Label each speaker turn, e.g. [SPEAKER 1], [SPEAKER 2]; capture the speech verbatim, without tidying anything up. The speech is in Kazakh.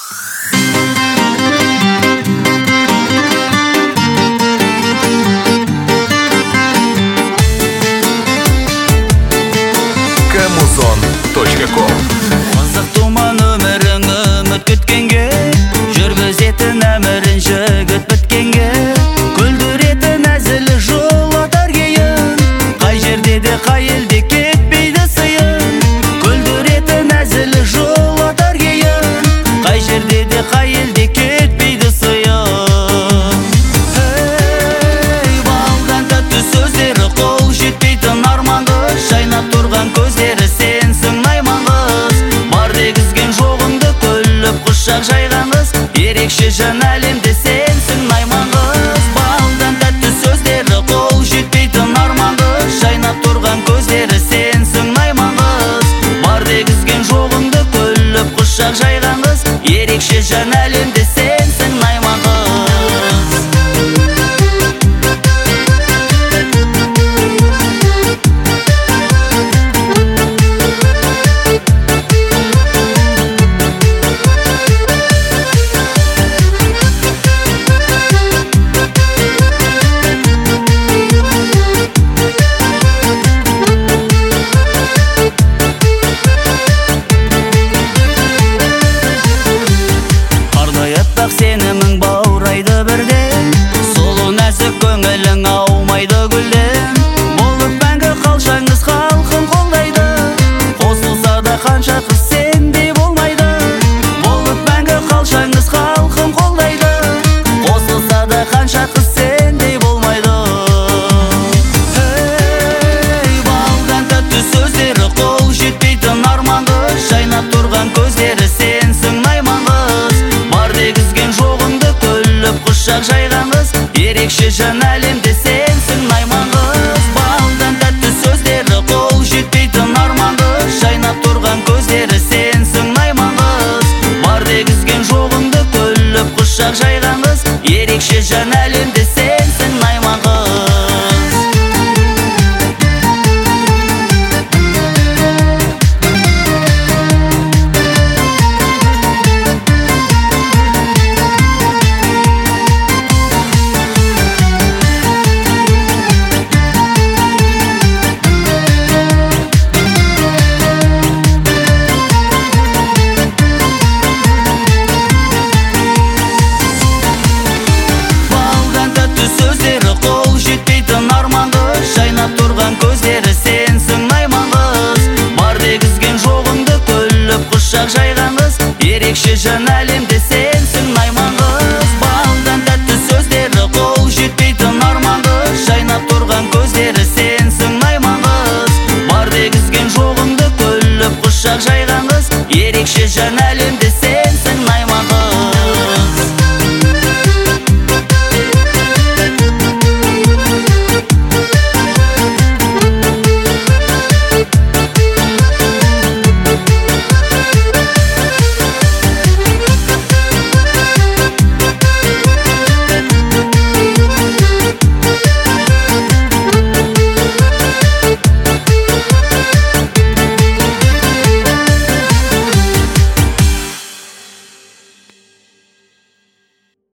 [SPEAKER 1] Камузон точка ком.
[SPEAKER 2] Қызық туман өмірің үміт күткенге, жүргізетін әмірін жігіт біткенге, күлдіретін әзілі жолатар кейін, қай жерде де қай елде кетпейді сыйын. Күлдіретін әзілі жолатар кейін, қай жерде де қай елде кетпейді сыйын. Ей, балдан тәтті сөздері, қол жетпейтін арманды жайнап тұрған көздері сенсің найман қыз. Бар дегізген жоғыңды күліп құшақ жайған қыз, ерекше жан әлемде сенсің найман қыз. Балдан тәтті сөздері, қол жетпейтін арманды жайнап тұрған көздері сенсің найман қыз. Бар дегізген жоғыңды күліп құшақ жайған қыз, ерекше жан әлемде сенсің найман қыз. Сенімің баурайды бірден, сұлу нәзік көңілің аумайды гүлден. Болып мәңгі қалшаңыз халқын қолдайды, қосылса да қанша қыз сендей болмайды. Болып мәңгі қалшаңыз халқын қолдайды, қосылса да қанша қыз сендей болмайды. Ей, балдан тәтті сөздері, қол жетпейтін арманды жайнап тұрған көздері сенсің найман қыз. Бар дегізген жоғыңды күліп құшақ жайған қыз, ерекше жан әлемде сенсің найман қыз. Балдан тәтті сөздері, қол жетпейтін арманды жайнап тұрған көздері сенсің найман қыз. Бар дегізген жоғыңды күліп құшақ жайған қыз, ерекше жан әлемде сенсің найман қыз. Көздері сенсің найман қыз. Бар дегізген жоғыңды күліп құшақ жайған қыз, ерекше жан әлемде сенсің найман қыз. Балдан тәтті сөздері, қол жетпейтін арманды жайнап тұрған көздері сенсің найман қыз. Бар дегізген жоғыңды күліп құшақ жайған қыз, ерекше жан әлемде